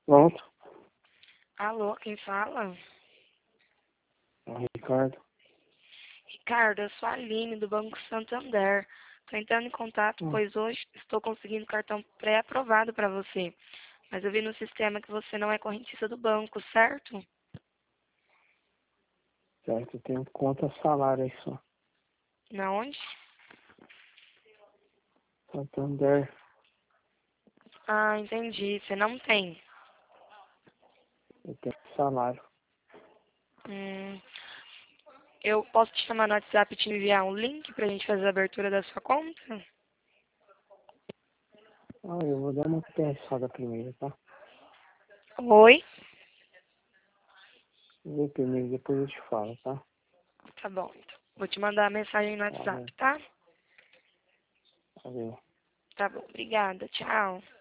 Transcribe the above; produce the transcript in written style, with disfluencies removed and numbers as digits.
Pronto. Alô, quem fala? É o Ricardo. Ricardo, eu sou a Aline, do Banco Santander. Estou entrando em contato, Hum, pois hoje estou conseguindo cartão pré-aprovado para você. Mas eu vi no sistema que você não é correntista do banco, certo? certo, eu tenho conta salário aí só. Na onde? Santander, Ah, entendi. Você não tem. eu tenho salário. Hum, eu posso te chamar no WhatsApp e te enviar um link para a gente fazer a abertura da sua conta? Ah, eu vou dar uma pensada primeiro, tá? Oi? Vou ver primeiro, depois eu te falo, tá? Tá bom, então. Vou te mandar a mensagem no Valeu, WhatsApp, tá? valeu. Tá bom, obrigada. Tchau.